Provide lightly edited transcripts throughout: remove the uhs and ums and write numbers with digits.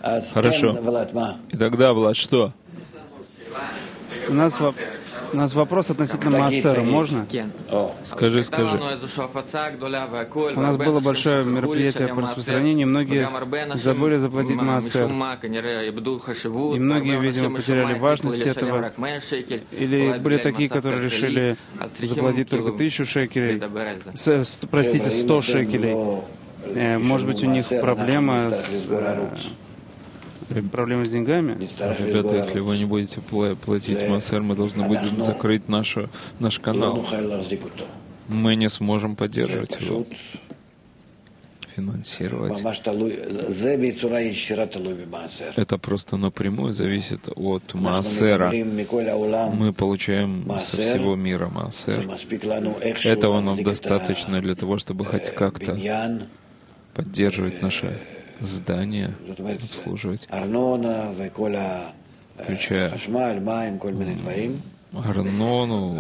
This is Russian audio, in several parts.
Хорошо. И тогда, Влад, что? У нас вопрос относительно Маасера. Можно? Скажи. У нас было большое мероприятие по распространению. Многие забыли заплатить Маасер. И многие, видимо, потеряли важность этого. Или были такие, которые решили заплатить только 1000 шекелей. Простите, 100 шекелей. Может быть, у них проблема с деньгами? Ребята, если вы не будете платить Маасер, мы должны будем закрыть наш канал. Мы не сможем поддерживать его, финансировать. Это просто напрямую зависит от Маасера. Мы получаем со всего мира Маасер. Этого нам достаточно для того, чтобы хоть как-то поддерживать наше здание, обслуживать, включая арнону,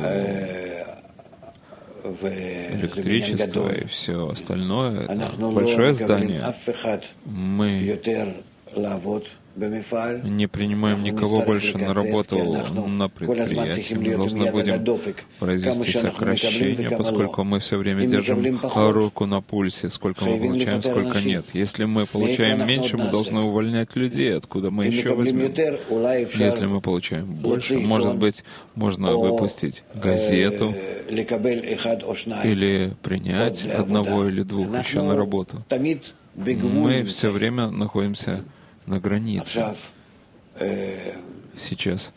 электричество и все остальное. Это большое здание. Мы не принимаем никого больше на работу на предприятии. Мы должны будем произвести сокращение, поскольку мы все время держим руку на пульсе, сколько мы получаем, сколько нет. Если мы получаем меньше, мы должны увольнять людей. Откуда мы еще возьмем? Если мы получаем больше, может быть, можно выпустить газету или принять одного или двух еще на работу. Мы все время находимся на границе сейчас.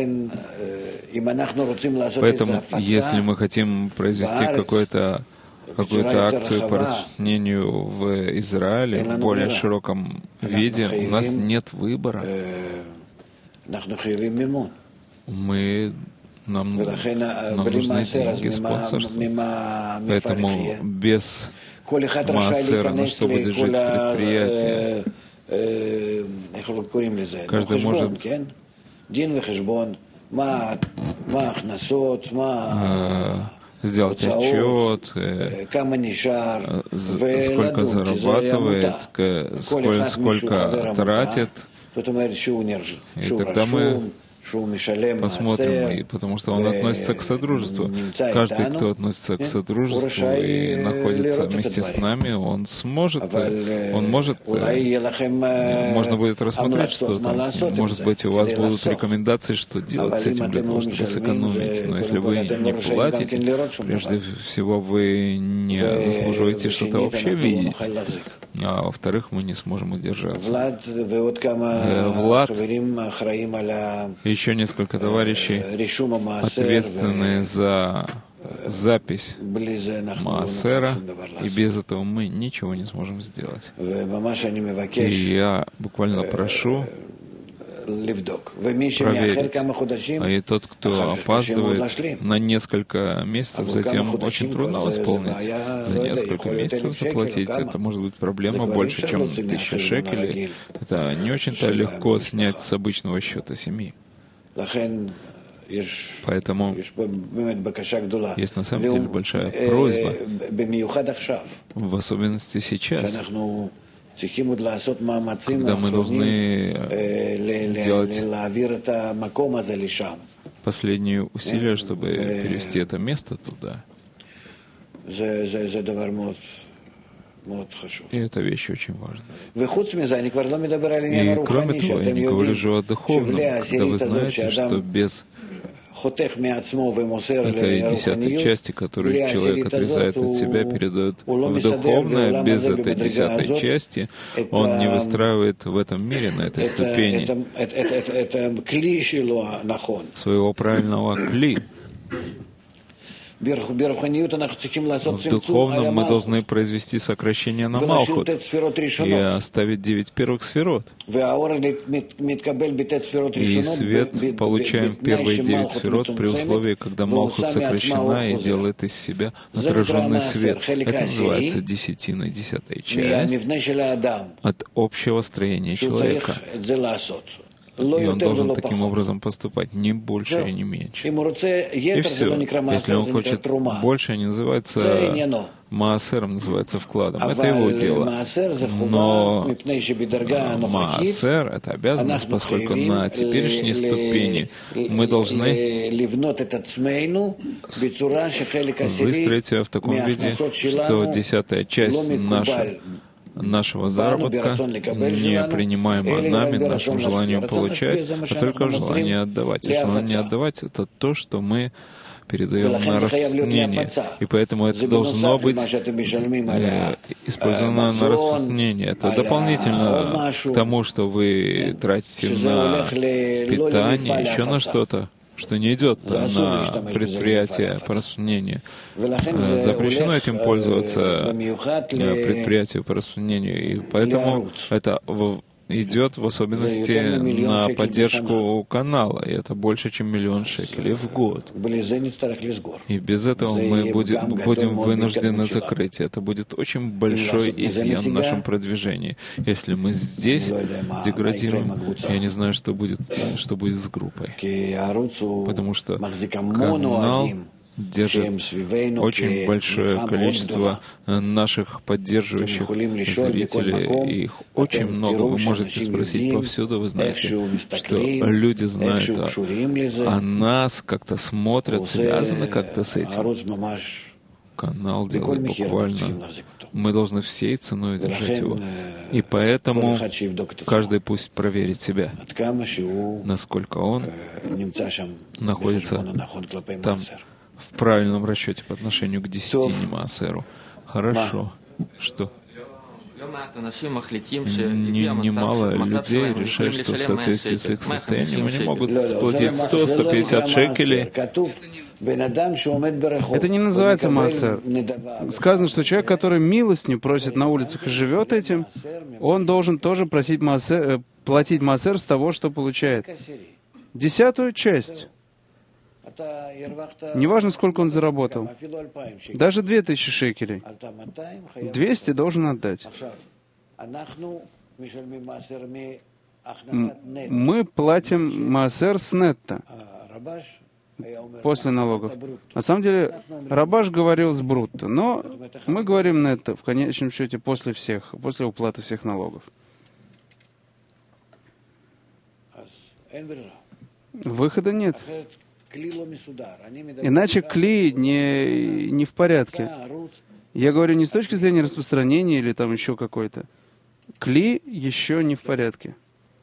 Поэтому, если мы хотим произвести какую-то акцию по распространению в Израиле в более широком виде, у нас нет выбора. Нам нужны деньги, спонсорство. Поэтому без Маасера, на что будет жить предприятие? Каждый может сделать отчет, сколько зарабатывает, сколько тратит, и тогда мы посмотрим, потому что он относится к Содружеству. Каждый, кто относится к Содружеству и находится вместе с нами, он может, можно будет рассмотреть, что там с ним. Может быть, у вас будут рекомендации, что делать с этим для того, чтобы сэкономить. Но если вы не платите, прежде всего, вы не заслуживаете что-то вообще видеть. А во-вторых, мы не сможем удержаться. Влад, еще несколько товарищей, ответственные за запись Маасера, и без этого мы ничего не сможем сделать. И я буквально прошу проверить. И тот, кто опаздывает на несколько месяцев, затем очень трудно восполнить. За несколько месяцев заплатить, это может быть проблема больше, чем 1000 шекелей. Это не очень-то легко снять с обычного счета семьи. Поэтому есть на самом деле большая просьба, в особенности сейчас, когда мы должны делать последние усилия, чтобы перевести это место туда. И эта вещь очень важна. И кроме того, я не говорю уже о духовном, когда вы знаете, что без этой 10-й части, которую человек отрезает от себя, передает в духовное, без этой 10-й части он не выстраивает в этом мире, на этой ступени, своего правильного кли. В духовном мы должны произвести сокращение на Малхут и оставить 9 первых сферот. И свет получаем в первые 9 сферот при условии, когда Малхут сокращена и делает из себя отраженный свет. Это называется десятина, 10-я часть от общего строения человека. И он должен таким образом поступать, не больше и не меньше. И все. Если он хочет больше, не называется маасером, называется вкладом. Это его дело. Но маасер — это обязанность, поскольку на теперешней ступени мы должны выстроить себя в таком виде, что 10-я часть нашего заработка не принимаема нами, нашим желанием получать, а только желание отдавать. И желание отдавать — это то, что мы передаем на распространение. И поэтому это должно быть использовано на распространение. Это дополнительно к тому, что вы тратите на питание, еще на что-то, что не идет на предприятие по распространению. Запрещено этим пользоваться предприятию по распространению, и поэтому это идет в особенности на поддержку канала, и это больше, чем 1 000 000 шекелей в год. И без этого мы будем вынуждены закрыть. Это будет очень большой изъян в нашем продвижении. Если мы здесь деградируем, я не знаю, что будет с группой. Потому что канал держит очень большое количество наших поддерживающих зрителей, и их очень много. Вы можете спросить повсюду, вы знаете, что люди знают о нас, как-то смотрят, связаны как-то с этим. Канал делает буквально. Мы должны всей ценой держать его. И поэтому каждый пусть проверит себя, насколько он находится там в правильном расчете по отношению к 10 маасеру. Хорошо. Что? Немало людей решают, что в соответствии с их состоянием они могут сплатить 100-150 шекелей. Это не называется маасер. Сказано, что человек, который милостыню просит на улицах и живет этим, он должен тоже платить маасер с того, что получает. 10-ю часть. Неважно, сколько он заработал. Даже 2000 шекелей. 200 должен отдать. Мы платим маасер с нетто, после налогов. На самом деле, Рабаш говорил с брутто, но мы говорим нетто, в конечном счете, после уплаты всех налогов. Выхода нет. Иначе кли не в порядке. Я говорю не с точки зрения распространения или там еще какой-то. Кли еще не в порядке.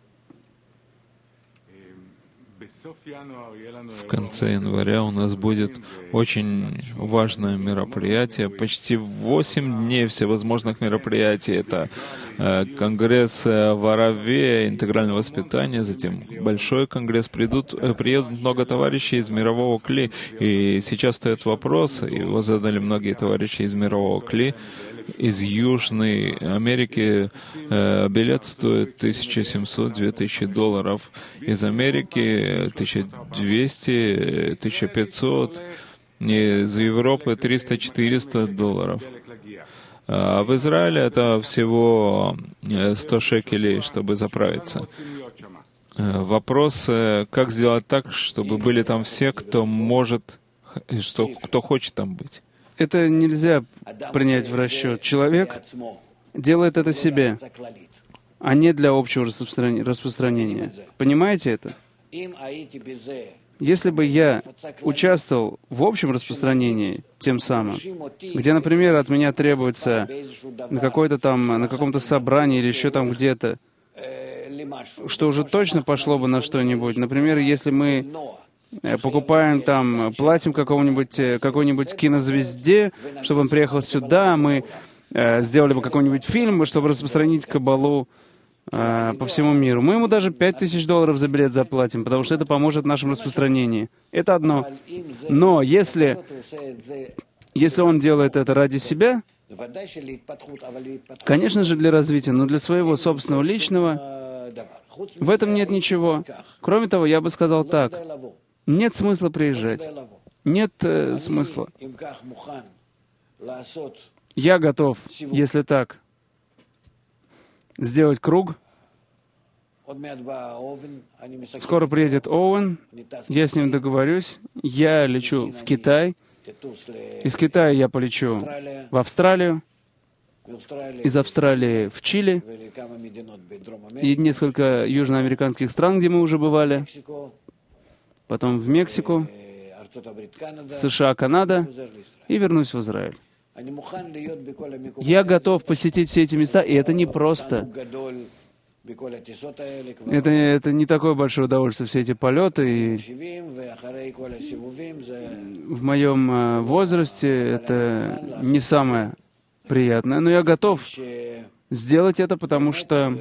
В конце января у нас будет очень важное мероприятие. Почти 8 дней всевозможных мероприятий. Это конгресс в Араве, интегральное воспитание, затем большой конгресс. Приедут много товарищей из мирового кли. И сейчас стоит вопрос, его задали многие товарищи из мирового кли, из Южной Америки. Билет стоит $1700-2000. Из Америки $1200, $1500. Из Европы $300-400. А в Израиле это всего 100 шекелей, чтобы заправиться. Вопрос, как сделать так, чтобы были там все, кто может, кто хочет там быть. Это нельзя принять в расчет. Человек делает это себе, а не для общего распространения. Понимаете это? Если бы я участвовал в общем распространении тем самым, где, например, от меня требуется на каком-то собрании или еще там где-то, что уже точно пошло бы на что-нибудь. Например, если мы покупаем там, платим какой-нибудь кинозвезде, чтобы он приехал сюда, мы сделали бы какой-нибудь фильм, чтобы распространить Каббалу по всему миру. Мы ему даже $5000 за билет заплатим, потому что это поможет в нашем распространении. Это одно. Но если он делает это ради себя, конечно же, для развития, но для своего собственного личного, в этом нет ничего. Кроме того, я бы сказал так. Нет смысла приезжать. Нет смысла. Я готов, если так, сделать круг Скоро приедет Оуэн, я с ним договорюсь, я лечу в Китай, из Китая я полечу в Австралию, из Австралии в Чили и несколько южноамериканских стран, где мы уже бывали, потом в Мексику, США, Канада и вернусь в Израиль. Я готов посетить все эти места, и это не просто. Это не такое большое удовольствие, все эти полеты. И в моем возрасте это не самое приятное, но я готов сделать это, потому что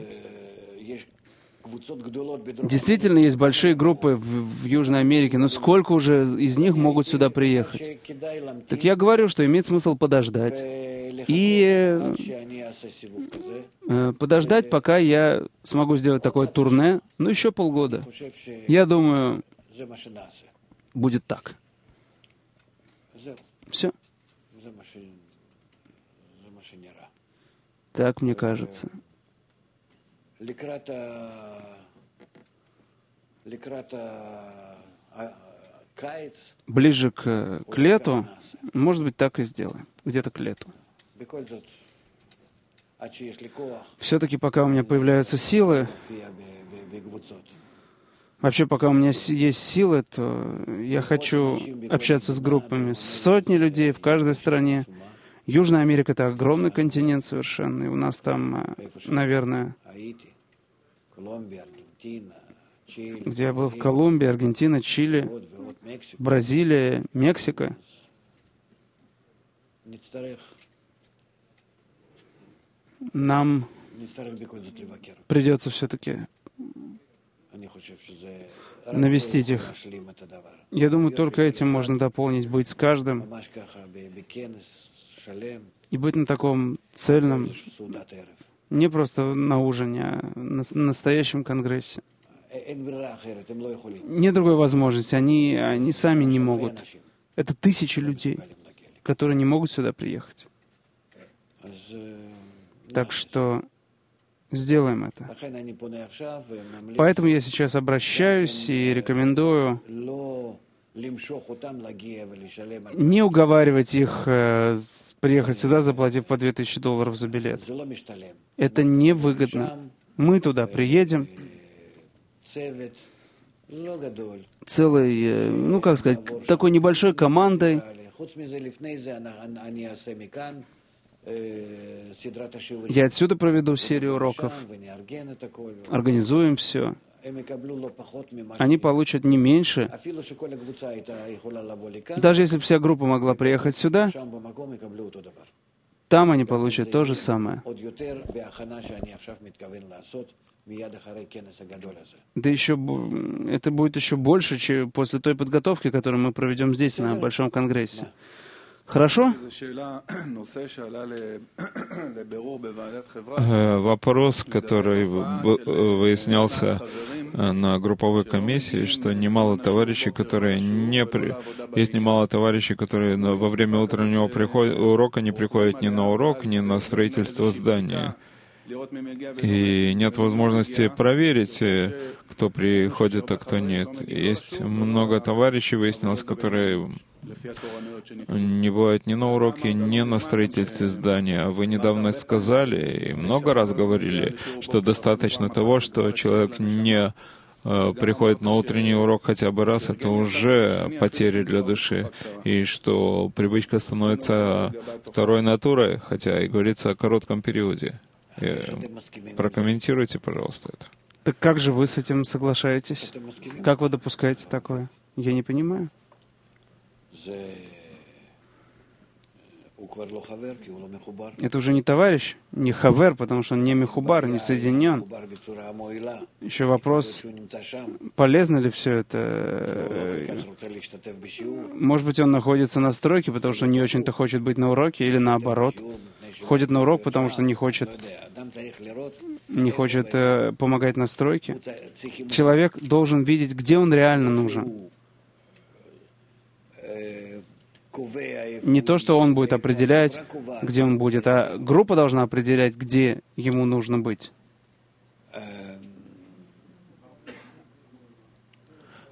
действительно есть большие группы в Южной Америке, но сколько уже из них могут сюда приехать? Так я говорю, что имеет смысл подождать. И подождать, пока я смогу сделать такое турне, ну, еще полгода. Я думаю, будет так. Все. Так мне кажется. Ближе к лету, может быть, так и сделаем. Где-то к лету. Все-таки пока у меня появляются силы, вообще пока у меня есть силы, то я хочу общаться с группами. Сотни людей в каждой стране. Южная Америка — это огромный континент совершенно. И у нас там, наверное, где я был, в Колумбии, Аргентина, Чили, Бразилия, Мексика. Нам придется все-таки навестить их. Я думаю, только этим можно дополнить, быть с каждым и быть на таком цельном, не просто на ужине, а на настоящем конгрессе. Нет другой возможности, они сами не могут. Это тысячи людей, которые не могут сюда приехать. Так что сделаем это. Поэтому я сейчас обращаюсь и рекомендую не уговаривать их приехать сюда, заплатив по $2000 за билет. Это невыгодно. Мы туда приедем, целой, ну как сказать, такой небольшой командой. Я отсюда проведу серию уроков, организуем все. Они получат не меньше. Даже если бы вся группа могла приехать сюда, там они получат то же самое. Да еще это будет еще больше, чем после той подготовки, которую мы проведем здесь, на Большом Конгрессе. Хорошо? Вопрос, который выяснялся на групповой комиссии, что немало товарищей, которые есть немало товарищей, которые во время утреннего урока не приходят ни на урок, ни на строительство здания. И нет возможности проверить, кто приходит, а кто нет. Есть много товарищей, выяснилось, которые не бывают ни на уроке, ни на строительстве здания. А вы недавно сказали и много раз говорили, что достаточно того, что человек не приходит на утренний урок хотя бы раз, это уже потеря для души. И что привычка становится второй натурой, хотя и говорится о коротком периоде. Прокомментируйте, пожалуйста, это. Так как же вы с этим соглашаетесь? Как вы допускаете такое? Я не понимаю. Это уже не товарищ, не хавер, потому что он не мехубар, не соединен. Еще вопрос, полезно ли все это? Может быть, он находится на стройке, потому что не очень-то хочет быть на уроке, или наоборот. Ходит на урок, потому что не хочет помогать на стройке. Человек должен видеть, где он реально нужен. Не то, что он будет определять, где он будет, а группа должна определять, где ему нужно быть.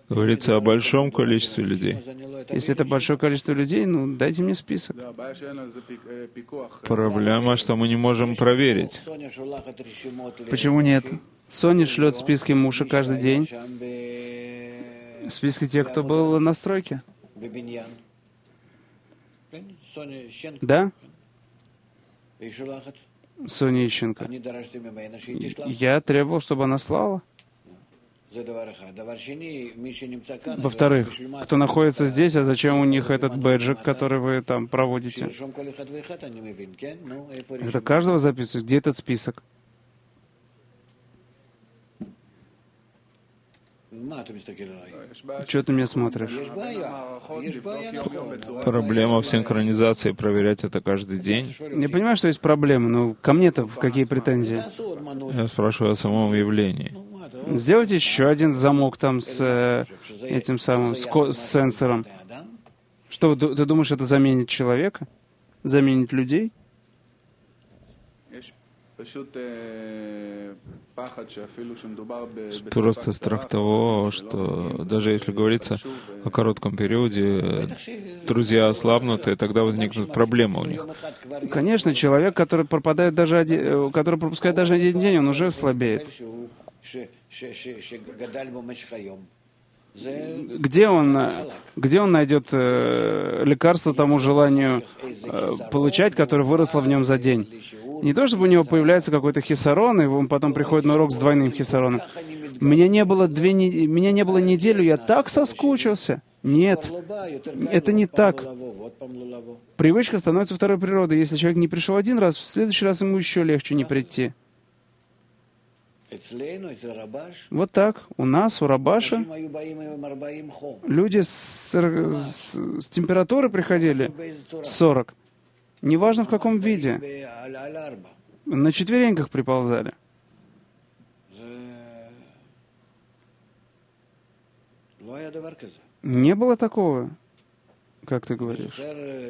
Говорится о большом количестве людей. Если это большое количество людей, ну, дайте мне список. Проблема, что мы не можем проверить. Почему нет? Соня шлет списки Муша каждый день. Списки тех, кто был на стройке. Да? Соня Ищенко. Я требовал, чтобы она слала. Во-вторых, кто находится здесь, а зачем у них этот бэджик, который вы там проводите? Это каждого записывают. Где этот список? Что ты меня смотришь? Проблема в синхронизации, проверять это каждый день. Я понимаю, что есть проблемы, но ко мне-то в какие претензии? Я спрашиваю о самом явлении. Сделайте еще один замок там с этим самым, с сенсором. Что, ты думаешь, это заменит человека? Заменит людей? Просто страх того, что даже если говорится о коротком периоде, друзья ослабнут, и тогда возникнут проблемы у них. Конечно, человек, который пропускает даже один день, он уже слабеет. Где он найдет лекарство тому желанию получать, которое выросло в нем за день? Не то, чтобы у него появляется какой-то хисарон, и он потом приходит на урок с двойным хисароном. Меня не было неделю, я так соскучился. Нет, это не так. Привычка становится второй природой. Если человек не пришел один раз, в следующий раз ему еще легче не прийти. Вот так. У нас, у Рабаша, люди с температурой приходили 40. Неважно в каком виде. На четвереньках приползали. Не было такого, как ты говоришь.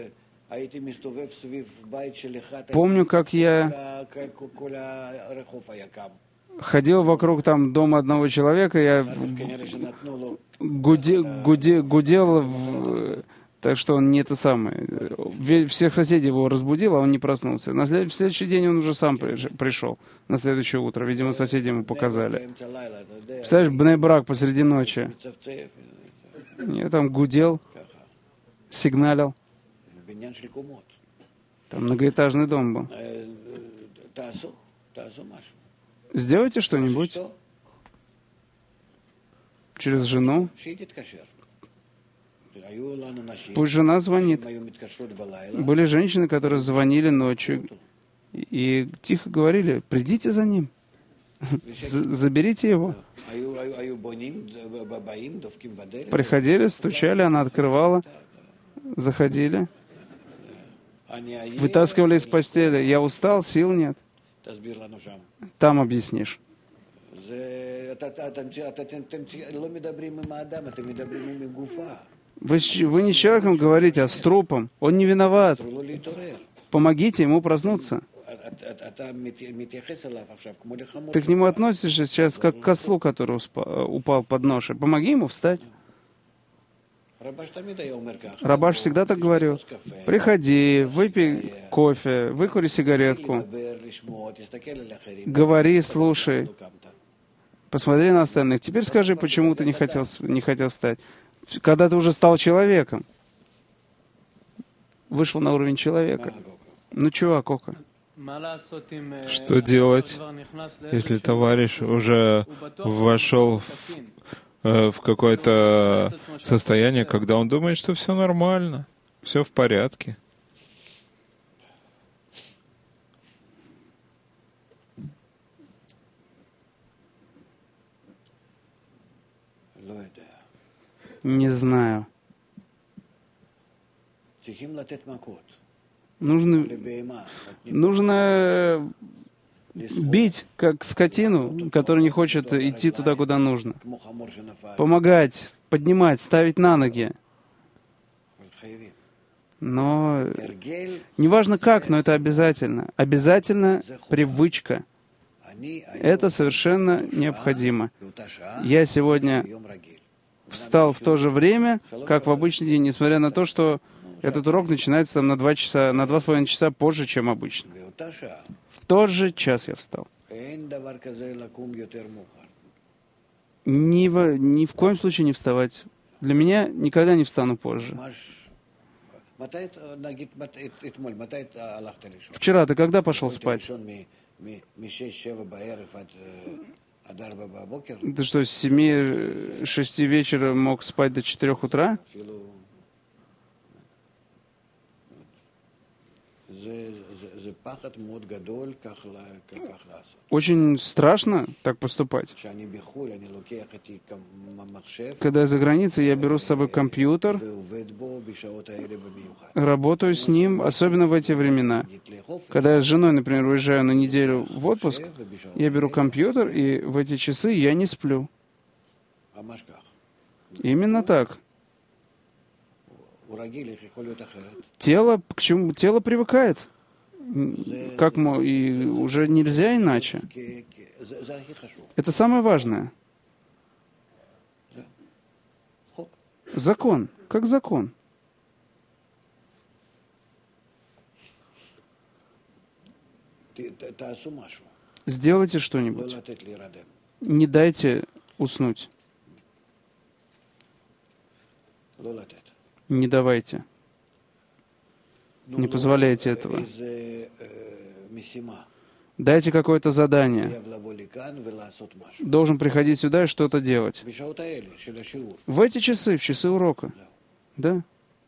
Помню, как я ходил вокруг там дома одного человека, я гудел, так что он не это самое. Всех соседей его разбудил, а он не проснулся. В следующий день он уже сам пришел, на следующее утро. Видимо, соседи ему показали. Представляешь, Бней-Брак посреди ночи. Я там гудел, сигналил. Там многоэтажный дом был. Сделайте что-нибудь через жену. Пусть жена звонит. Были женщины, которые звонили ночью и тихо говорили: придите за ним, заберите его. Приходили, стучали, она открывала, заходили, вытаскивали из постели. Я устал, сил нет. Там объяснишь. Вы не с человеком говорите, а с трупом. Он не виноват. Помогите ему проснуться. Ты к нему относишься сейчас как к ослу, который упал под ношей. Помоги ему встать. Рабаш всегда так говорил: приходи, выпей кофе, выкури сигаретку, говори, слушай, посмотри на остальных. Теперь скажи, почему ты не хотел встать. Когда ты уже стал человеком, вышел на уровень человека. Ну чего, Кока? Что делать, если товарищ уже вошел в какое-то состояние, когда он думает, что все нормально, все в порядке? Не знаю. Нужно бить, как скотину, которая не хочет идти туда, куда нужно. Помогать, поднимать, ставить на ноги. Но неважно как, но это обязательно. Обязательно привычка. Это совершенно необходимо. Я сегодня встал в то же время, как в обычный день, несмотря на то, что этот урок начинается там на 2 часа, на 2,5 часа позже, чем обычно. В тот же час я встал. Ни в коем случае не вставать. Для меня никогда не встану позже. Вчера ты когда пошел спать? Ты что, с 7-6 вечера мог спать до 4 утра? Очень страшно так поступать. Когда я за границей, я беру с собой компьютер, работаю с ним, особенно в эти времена. Когда я с женой, например, уезжаю на неделю в отпуск, я беру компьютер, и в эти часы я не сплю. Именно так. Тело привыкает. И уже нельзя иначе. Это самое важное. Закон. Как закон. Сделайте что-нибудь. Не дайте уснуть. Не давайте. Не позволяйте этого. Дайте какое-то задание. Должен приходить сюда и что-то делать. В эти часы, в часы урока. Да.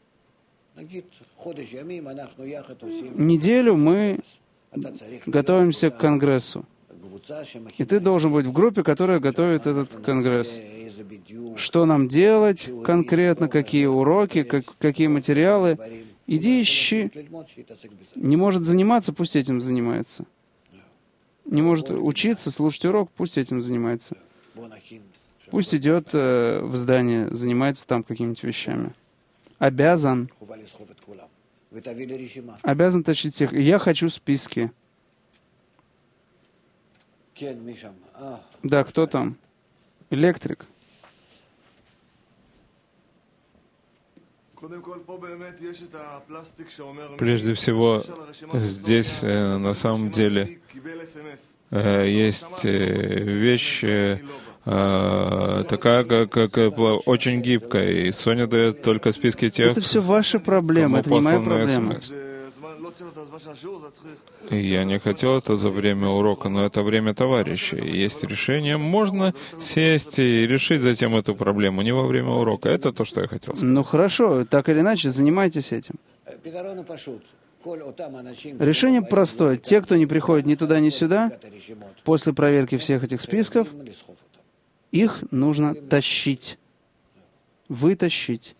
Неделю мы готовимся к конгрессу. И ты должен быть в группе, которая готовит этот конгресс. Что нам делать конкретно, какие уроки, какие материалы. Иди ищи. Не может заниматься, пусть этим занимается. Не может учиться, слушать урок, пусть этим занимается. Пусть идет в здание, занимается там какими-нибудь вещами. Обязан тащить всех. И я хочу списки. Да, кто там? Электрик. Прежде всего, здесь на самом деле есть вещь такая, как очень гибкая, и Соня дает только списки тех, это все ваши проблемы, это не моя проблема. Я не хотел это за время урока, но это время товарища. Есть решение, можно сесть и решить затем эту проблему, не во время урока. Это то, что я хотел сказать. Ну хорошо, так или иначе, занимайтесь этим. Решение простое. Те, кто не приходит ни туда, ни сюда, после проверки всех этих списков, их нужно тащить, вытащить.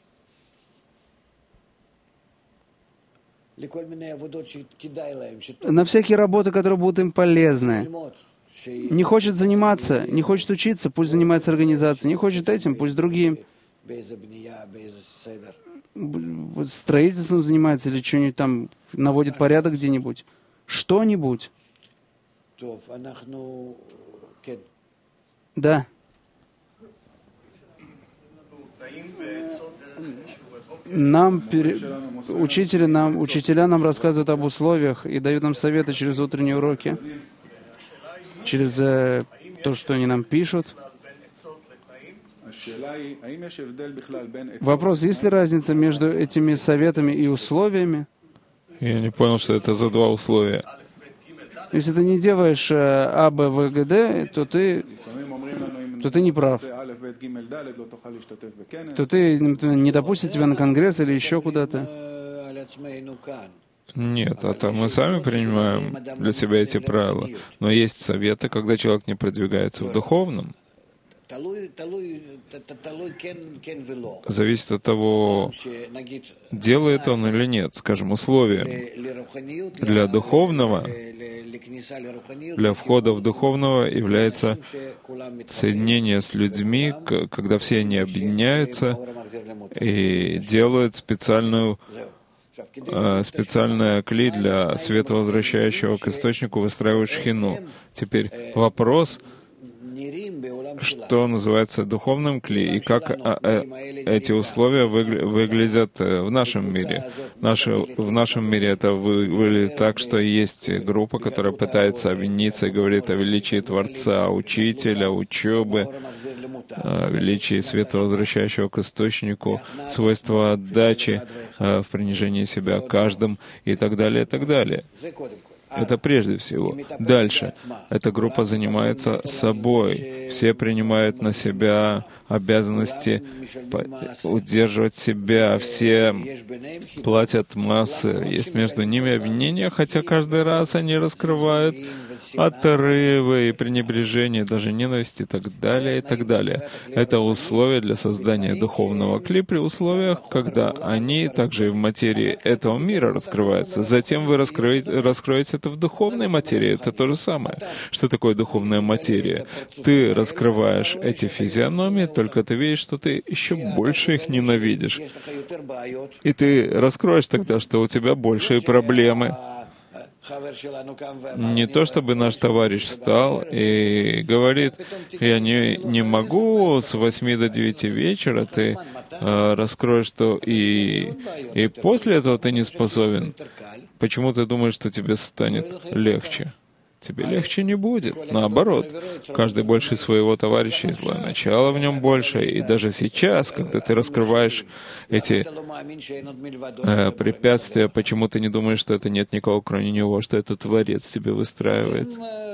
На всякие работы, которые будут им полезны. Не хочет заниматься, не хочет учиться, пусть занимается организацией. Не хочет этим, пусть другим. Строительством занимается или что-нибудь там, наводит порядок где-нибудь. Что-нибудь. Да. Учителя нам рассказывают об условиях и дают нам советы через утренние уроки, через то, что они нам пишут. Вопрос, есть ли разница между этими советами и условиями? Я не понял, что это за два условия. Если ты не делаешь А, Б, В, Г, Д, то ты не прав. То ты не допустят тебя на конгресс или еще куда-то. Нет, это мы сами принимаем для себя эти правила. Но есть советы, когда человек не продвигается в духовном. Зависит от того, делает он или нет. Скажем, условия для духовного, для входа в духовного является соединение с людьми, когда все они объединяются и делают специальный кли для света, возвращающего к источнику, выстраивают шхину. Теперь вопрос, что называется духовным кли, и как эти условия выглядят в нашем мире. В нашем мире это выглядит так, что есть группа, которая пытается обвиниться и говорит о величии Творца, Учителя, учебы, о величии света, возвращающего к источнику, свойства отдачи в принижении себя каждым и так далее, и так далее. Это прежде всего. Дальше. Эта группа занимается собой. Все принимают на себя обязанности удерживать себя. Все платят массы. Есть между ними обвинения, хотя каждый раз они раскрывают отрывы и пренебрежение, даже ненависть и так далее, и так далее. Это условия для создания духовного кли при условиях, когда они также и в материи этого мира раскрываются. Затем вы раскроете это в духовной материи. Это то же самое. Что такое духовная материя? Ты раскрываешь эти физиономии, только ты видишь, что ты еще больше их ненавидишь. И ты раскроешь тогда, что у тебя большие проблемы. Не то, чтобы наш товарищ встал и говорит: «Я не могу с 8 до 9 вечера», ты раскроешь, что и после этого ты не способен. Почему ты думаешь, что тебе станет легче? Тебе легче не будет. Наоборот, каждый больше своего товарища, и злое начало в нем больше. И даже сейчас, когда ты раскрываешь эти препятствия, почему ты не думаешь, что это нет никого, кроме него, что это Творец тебе выстраивает?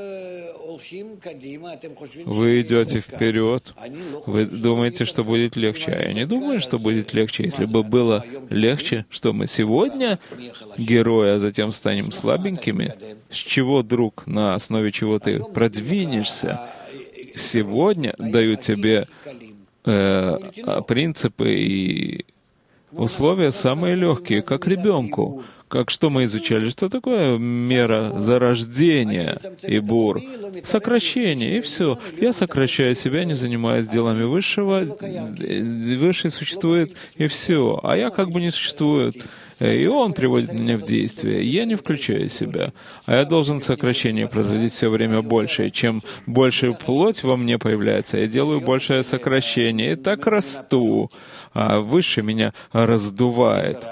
Вы идете вперед, вы думаете, что будет легче, а я не думаю, что будет легче. Если бы было легче, что мы сегодня герои, а затем станем слабенькими, с чего, друг, на основе чего ты продвинешься? Сегодня дают тебе принципы и условия самые легкие, как ребенку. Как что мы изучали? Что такое мера зарождения и бур? Сокращение, и все. Я сокращаю себя, не занимаясь делами высшего. Высший существует, и все. А я как бы не существую. И он приводит меня в действие. Я не включаю себя. А я должен сокращение производить все время больше. И чем больше плоть во мне появляется, я делаю большее сокращение. И так расту. А выше меня раздувает.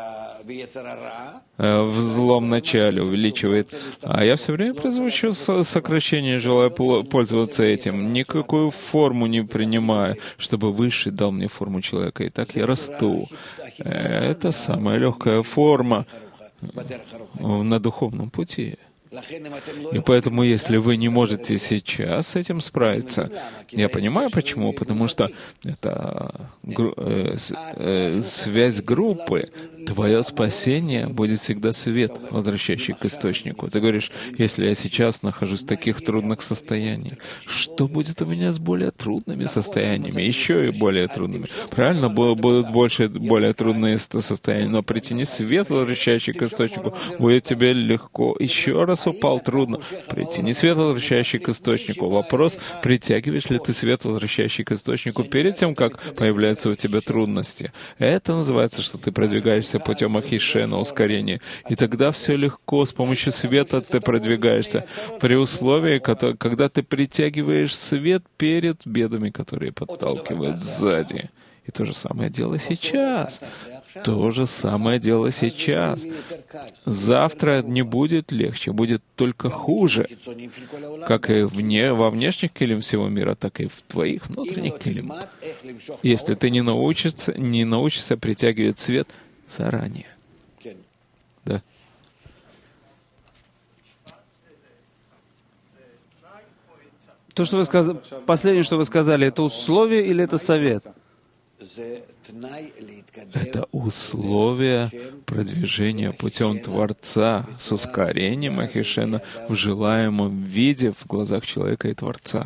В злом начале увеличивает. А я все время произвожу сокращение, желая пользоваться этим. Никакую форму не принимаю, чтобы Высший дал мне форму человека. И так я расту. Это самая легкая форма на духовном пути. И поэтому, если вы не можете сейчас с этим справиться, я понимаю почему, потому что это связь группы. Твое спасение будет всегда свет, возвращающий к источнику. Ты говоришь: если я сейчас нахожусь в таких трудных состояниях, что будет у меня с более трудными состояниями, еще и более трудными? Правильно, будут более трудные состояния, но притяни свет, возвращающий к источнику, будет тебе легко. Еще раз упал, трудно. Притяни свет, возвращающий к источнику. Вопрос: притягиваешь ли ты свет, возвращающий к источнику, перед тем, как появляются у тебя трудности? Это называется, что ты продвигаешься путем Ахишена, ускорения. И тогда все легко, с помощью света ты продвигаешься. При условии, когда ты притягиваешь свет перед бедами, которые подталкивают сзади. И то же самое дело сейчас. То же самое дело сейчас. Завтра не будет легче, будет только хуже. Как и во внешних килим всего мира, так и в твоих внутренних килим. Если ты не научишься притягивать свет заранее. Да. То, что вы сказали, последнее, что вы сказали, это условие или это совет? Это условие продвижения путем Творца с ускорением Ахишена в желаемом виде в глазах человека и Творца.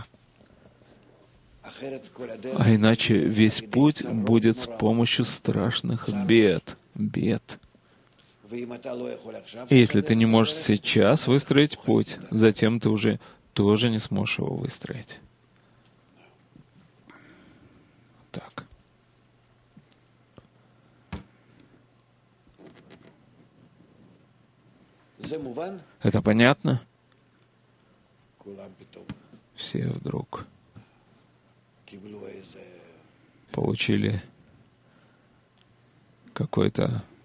А иначе весь путь будет с помощью страшных бед. И если ты не можешь сейчас выстроить путь, затем ты уже тоже не сможешь его выстроить. Так. Это понятно? Все вдруг получили какой-то